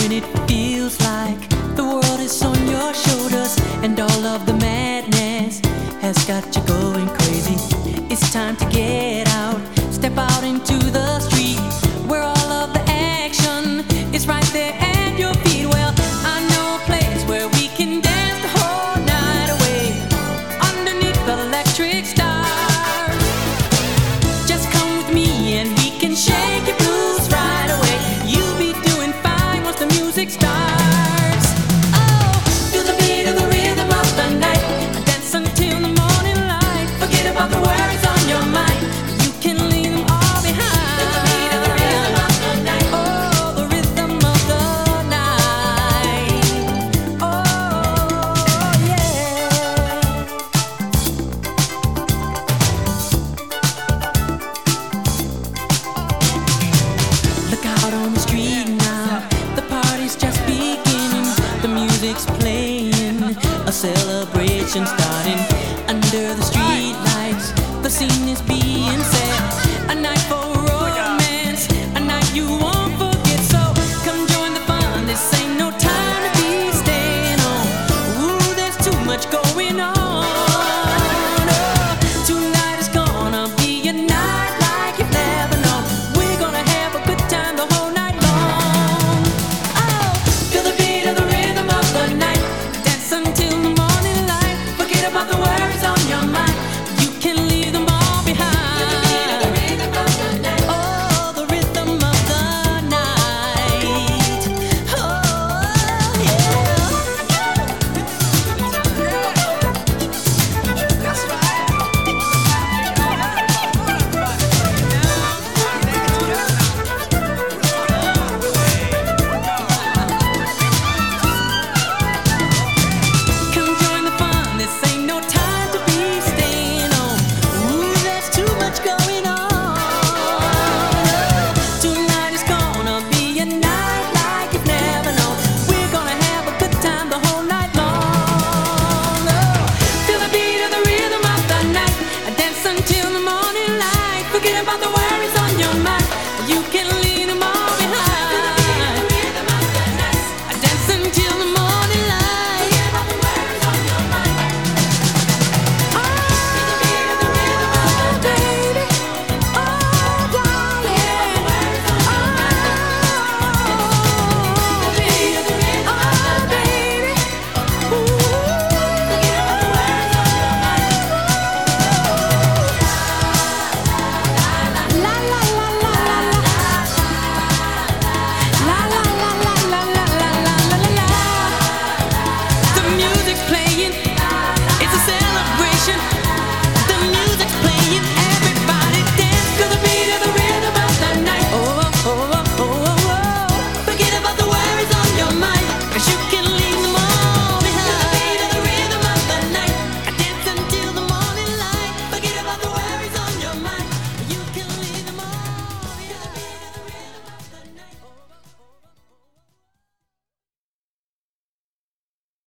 when it feels like the world is on your shoulders and all of the madness has got you going crazy. It's time to get out, step out into the street where all of the action is right there at your feet. Well, I know a place where we can dance the whole night away underneath the electric stars. Just come with me and we can shake your blues right away. You'll be doing fine once the music starts. Oh, feel the beat of the rhythm of the night. Dance until the morning light. Forget about the worries on your mind. You can leave them all behind. Feel the beat of the rhythm of the night. Oh, the rhythm of the night. Oh, yeah. Look out on the street now, the party's just beginning. The music's playing, a celebration starting. Under the street lights, the scene is being set.